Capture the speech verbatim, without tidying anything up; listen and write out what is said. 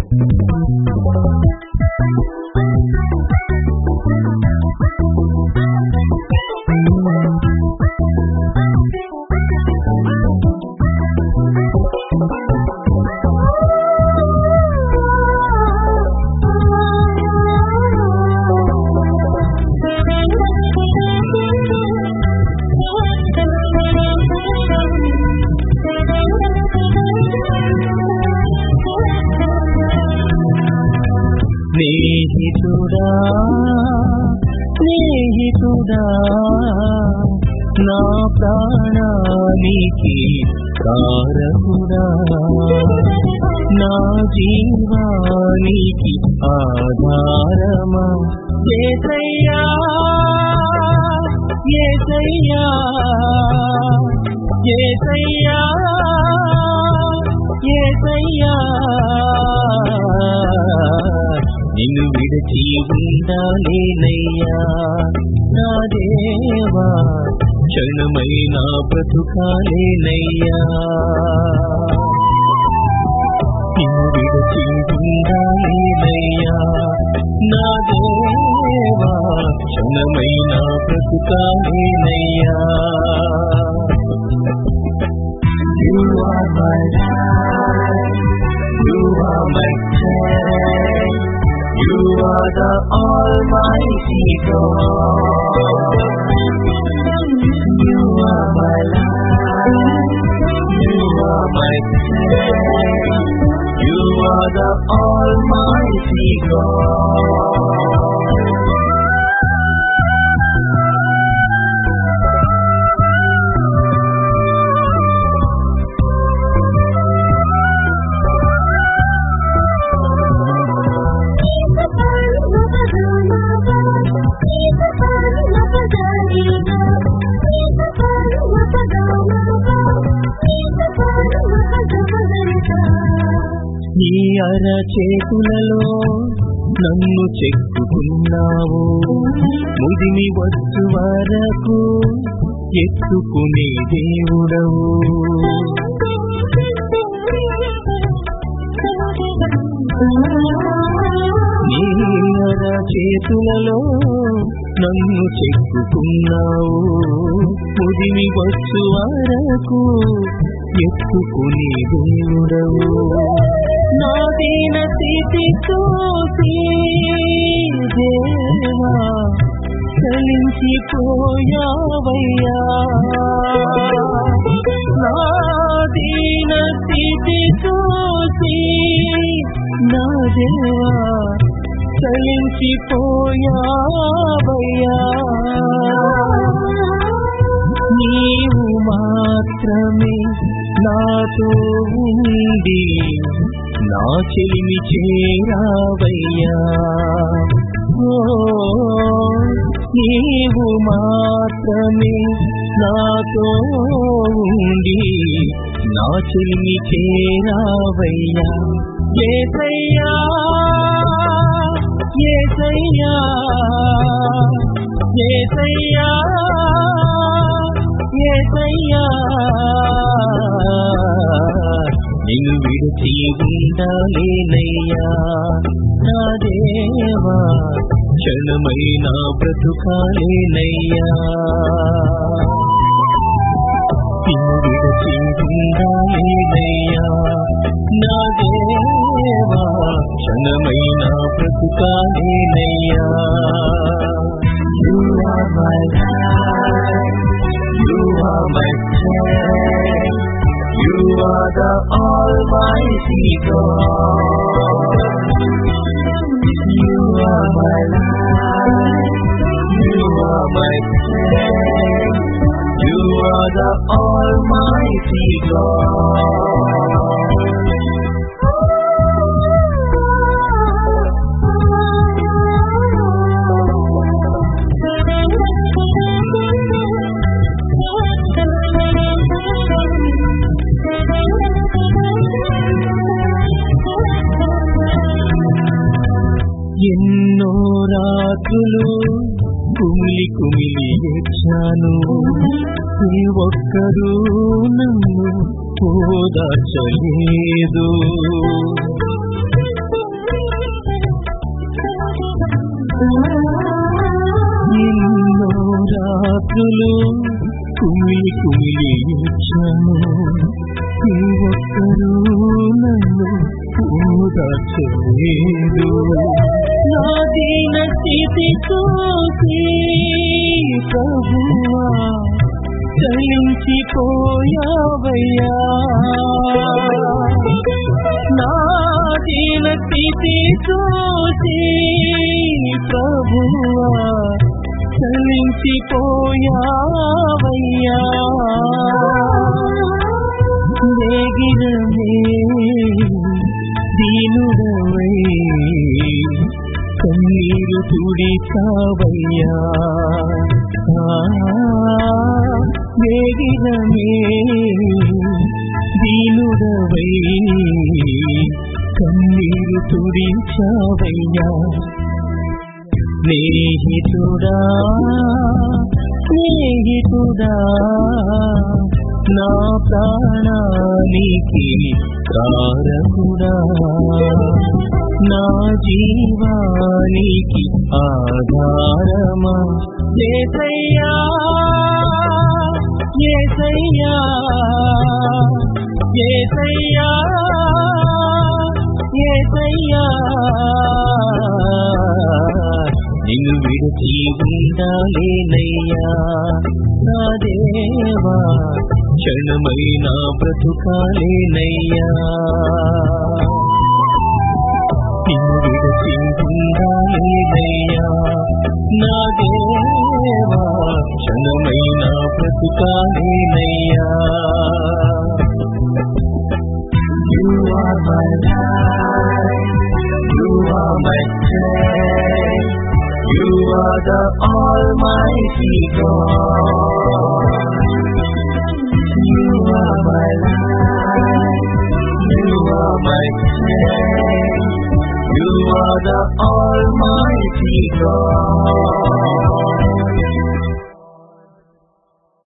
స్నేహితుడా స్నేహితుడా నా ప్రాణానికి కారకుడా నా జీవానికి ఆధారమా యేసయ్యా యేసయ్యా యేసయ్యా యేసయ్యా నిన్ను విడిచి ఉండాలేనయ్యా నా దేవా క్షణమైన బ్రతుకాలేనయ్యా నిన్ను విడిచి ఉండాలేనయ్యా నా దేవా క్షణమైన బ్రతుకాలేనయ్యా You are my life, you are my strength, you are the Almighty God. You are my life, you are my strength, you are the Almighty God. నీ అరచేతులలో నన్ను చెక్కుకున్నావు ముదిమి వచ్చు వరకు ఎత్తుకునే దేవుడవు నీ అరచేతులలో నన్ను చెక్కుకున్నావు ముదిమి వచ్చు వరకు ఎత్తుకునే దేవుడవు నా దీన స్థితి చూసి దేవా చలించిపోయావయ్యా నా దీన స్థితి చూసి నా దేవా చలించిపోయావయ్యా నీవు మాత్రమే నాతో ఉండి నా చెలిమి చేరావయ్యా ఓ నీవు మాత్రమే నాతో ఉండి నా చెలిమి చేరావయ్యా యేసయ్యా యేసయ్యా యేసయ్యా యేసయ్యా నిన్ను విడిచి ఉండాలేనయ్యా నా దేవా క్షణమైన బ్రతుకాలేనయ్యా నిన్ను విడిచి ఉండాలేనయ్యా నా దేవా క్షణమైన బ్రతుకాలేనయ్యా You are my life, you are my strength, you are the Almighty God. You are my life, you are my strength, you are the Almighty God. ఎన్నో రాత్రులు కుమిలి కుమిలి ఏడ్చాను ఏ ఒక్కరూ నన్ను ఓదార్చలేదు రాత్రులు కుమిలి కుమిలి ఇచ్చాను, నీ ఒక్కరు నన్ను ఓదార్చలేదు. నా దీన స్థితి చూసి ప్రభువా చలించిపోయావయ్యా. నా దీన స్థితి చూసి ప్రభువా చలించిపోయావయ్యా. వేగిరమే దీనుడవై కన్నీరు తుడిచావయ్యా. వేగిరమే దీనుడవై కన్నీరు తుడిచావయ్యా. స్నేహితుడా స్నేహితుడా నా ప్రాణానికి కారకుడా, నా జీవానికి ఆధారమా యేసయ్యా యేసయ్యా యేసయ్యా యేసయ్యా. నిన్ను విడిచి ఉండాలేనయ్యా నా దేవా, క్షణమైన బ్రతుకాలేనయ్యా. నిన్ను విడిచి ఉండాలేనయ్యా నా దేవా, క్షణమైన బ్రతుకాలేనయ్యా. You are my life, you are my strength, you are the Almighty God. You are my life, you are my strength, you are the Almighty God.